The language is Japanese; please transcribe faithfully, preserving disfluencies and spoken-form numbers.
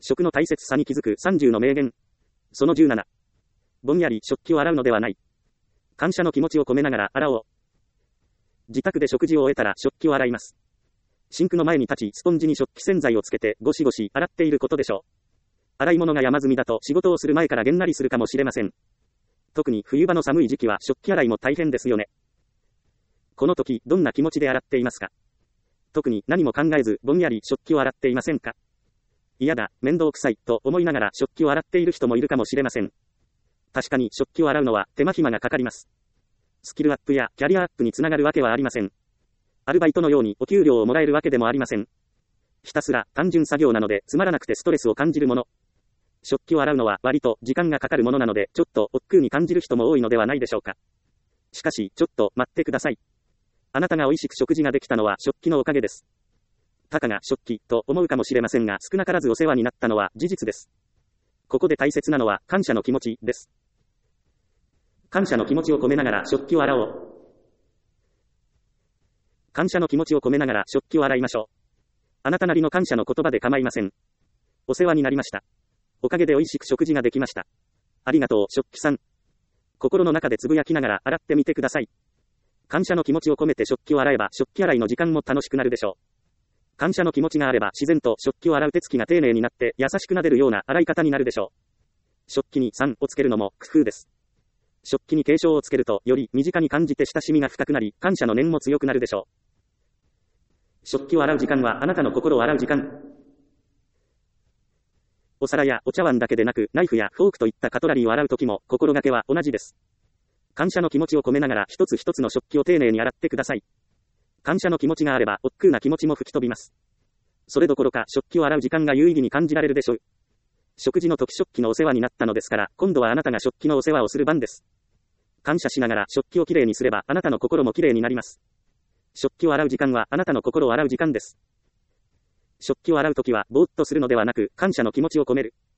食の大切さに気づくさんじゅうの名言。そのじゅうなな。ぼんやり食器を洗うのではない。感謝の気持ちを込めながら洗おう。自宅で食事を終えたら食器を洗います。シンクの前に立ち、スポンジに食器洗剤をつけてゴシゴシ洗っていることでしょう。洗い物が山積みだと仕事をする前からげんなりするかもしれません。特に冬場の寒い時期は食器洗いも大変ですよね。この時、どんな気持ちで洗っていますか？特に何も考えず、ぼんやり食器を洗っていませんか？嫌だ、面倒くさい、と思いながら食器を洗っている人もいるかもしれません。確かに食器を洗うのは手間暇がかかります。スキルアップやキャリアアップにつながるわけはありません。アルバイトのようにお給料をもらえるわけでもありません。ひたすら単純作業なのでつまらなくてストレスを感じるもの。食器を洗うのは割と時間がかかるものなのでちょっと億劫に感じる人も多いのではないでしょうか。しかし、ちょっと待ってください。あなたが美味しく食事ができたのは食器のおかげです。たかが食器と思うかもしれませんが少なからずお世話になったのは事実です。ここで大切なのは感謝の気持ちです。感謝の気持ちを込めながら食器を洗おう。感謝の気持ちを込めながら食器を洗いましょう。あなたなりの感謝の言葉で構いません。お世話になりました。おかげで美味しく食事ができました。ありがとう、食器さん。心の中でつぶやきながら洗ってみてください。感謝の気持ちを込めて食器を洗えば食器洗いの時間も楽しくなるでしょう。感謝の気持ちがあれば自然と食器を洗う手つきが丁寧になって優しくなでるような洗い方になるでしょう。食器にさんをつけるのも工夫です。食器に敬称をつけるとより身近に感じて親しみが深くなり感謝の念も強くなるでしょう。食器を洗う時間はあなたの心を洗う時間。お皿やお茶碗だけでなくナイフやフォークといったカトラリーを洗うときも心がけは同じです。感謝の気持ちを込めながら一つ一つの食器を丁寧に洗ってください。感謝の気持ちがあれば億劫な気持ちも吹き飛びます。それどころか食器を洗う時間が有意義に感じられるでしょう。食事の時食器のお世話になったのですから今度はあなたが食器のお世話をする番です。感謝しながら食器をきれいにすればあなたの心もきれいになります。食器を洗う時間はあなたの心を洗う時間です。食器を洗うときはぼーっとするのではなく感謝の気持ちを込める。